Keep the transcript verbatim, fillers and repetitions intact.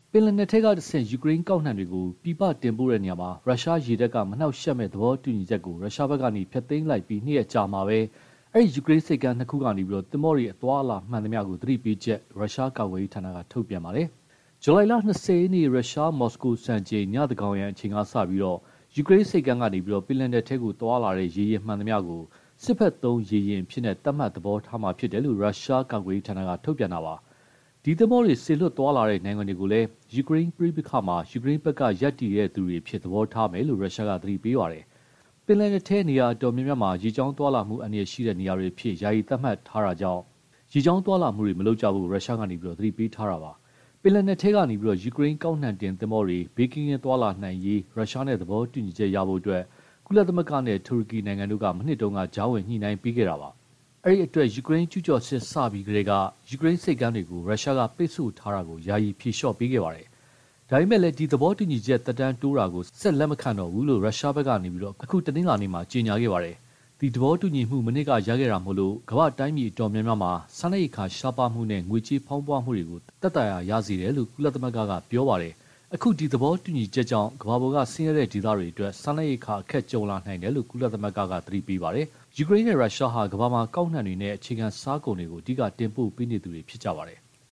ပင်လယ်နက်ထဲကတဆင့်ယူကရိန်းကောက်နှံတွေကိုပြပတင်ပို့တဲ့နေရာမှာရုရှားရေတပ်ကမနှောက်ယှက်မဲ့သဘောတူညီချက်ကိုရုရှားဘက်ကနေဖျက်သိမ်းလိုက်ပြီးနှစ်ရက်ကြာမှာပဲအဲ့ဒီယူကရိန်းစိတ်ကမ်းနှစ်ခုကနေပြီးတော့တင်မောတွေအသွာအလာမှန်သမျှကိုသတိပေးချက်ရုရှားကာကွယ်ရေးဌာနကထုတ်ပြန်ပါတယ်။ဇူလိုင်လ၂၀ရက်နေ့ရုရှားမော်စကိုစံချိန်ညတကောင်ရန်အချိန်ကစပြီးတော့ယူကရိန်းစိတ်ကမ်းကနေပြီးတော့ပင်လယ်နက်ထဲကိုသွာလာတဲ့ရေရင်မှန်သမျှကိုစစ်ဖက်သုံးရေရင်ဖြစ်တဲ့တတ်မှတ်သဘောထားမှာဖြစ်တယ်လို့ရုရှားကာကွယ်ရေးဌာနကထုတ်ပြန်တာပါ။ဒီသဘောတွေဆေလွတ်သွားလာတဲ့နိုင်ငံတွေကိုလည်းယူကရိန်းပြည်ပခါမှာယူကရိန်းဘက်ကရပ်တည်တဲ့သူတွေဖြစ်သဘောထားမယ်လို့ရုရှားကသတိပေးပါတယ်။ပင်လယ်နက်ထဲနေရာတော်များများမှာရေကြောင်းသွာလာမှုအန္တရာယ်ရှိတဲ့နေရာတွေဖြစ်ယာယီသတ်မှတ်ထားတာကြောင့်ရေကြောင်းသွာလာမှုတွေမလုပ်ကြဘူးရုရှားကနေပြီးတော့သတိပေးထားတာပါ။ပင်လယ်နက်ထဲကနေပြီးတော့ယူကရိန်းကောက်နှံတင်သင်္ဘောတွေဘေးကင်းကင်းသွာလာနိုင်ရေးရုရှားနဲ့သဘောတူညီချက်ရဖို့အတွက်ကုလသမဂ္ဂနဲ့တူရကီနိုင်ငံတို့ကမနှစ်တုန်းကကြားဝင်ညှိနှိုင်းပေးခဲ့တာပါ။အဲ့ဒီအတွက်ယူကရိန်းကျူးကျော်စစ်စပြီးကတည်းကယူကရိန်းစိတ်ကမ်းတွေကိုရုရှားကပိတ်ဆို့ထားတာကိုယာယီဖြေလျှော့ပေးခဲ့ပါတယ်။ဒါပေမဲ့လည်းဒီသဘောတူညီချက်တက်တန်းတိုးတာကိုဆက်လက်မခံတော့ဘူးလို့ရုရှားဘက်ကနေပြီးတော့အခုတနင်္လာနေ့မှာကြေညာခဲ့ပါတယ်။ဒီသဘောတူညီမှုမနစ်ကရခဲ့တာမို့လို့ကမ္ဘာတိုင်းပြည်အတော်များများမှာစားနပ်ရိက္ခာရှားပါမှုနဲ့ငွေကြေးဖောင်းပွားမှုတွေကိုတက်တာရစေတယ်လို့ကုလသမဂ္ဂကပြောပါတယ်။အခုဒီသဘောတူညီချက်ကြောင့်ကမ္ဘာပေါ်ကဆင်းရဲတဲ့ဒေသတွေအတွက်စားနပ်ရိက္ခာအခက်ကြုံလာနိုင်တယ်လို့ကုလသမဂ္ဂကသတိပေးပါတယ်။ယူကရိန်းနဲ့ရုရှားဟာကမ္ဘာမှာကောက်နှံတွေနဲ့အခြေခံစားကုန်တွေကိုအဓိကတင်ပို့ပေးနေသူတွေဖြစ်ကြပါတယ်။